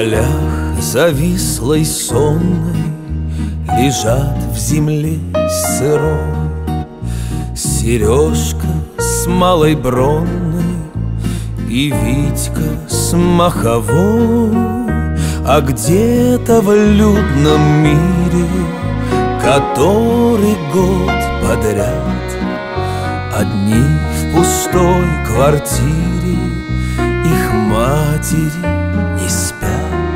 полях завислой сонной лежат в земле сырой Сережка с малой бронной и Витька с маховой. А где-то в людном мире, который год подряд, одни в пустой квартире, их матери не спят.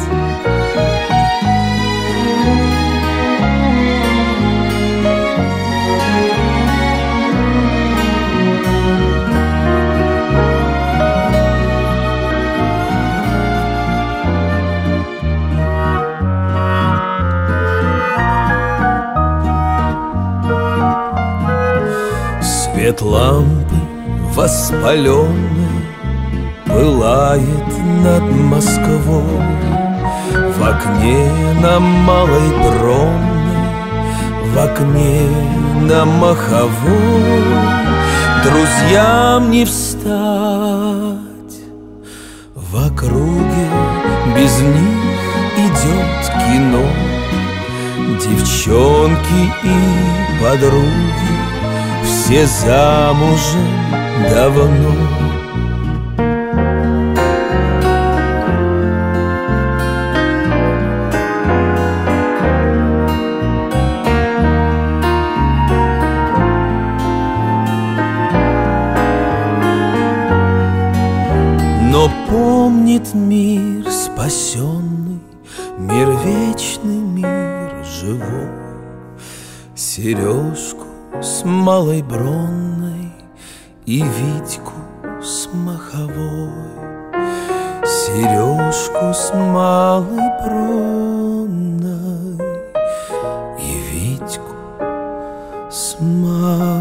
Свет лампы воспаленной пылает над Москвой. В окне на Малой Бронной, в окне на Маховой друзьям не встать. В округе без них идет кино. Девчонки и подруги все замужем давно. Но помнит мир спасенный, мир вечный, мир живой, Сережку с Малой Бронной и Витьку с Маховой. Сережку с Малой Бронной и Витьку с Маховой.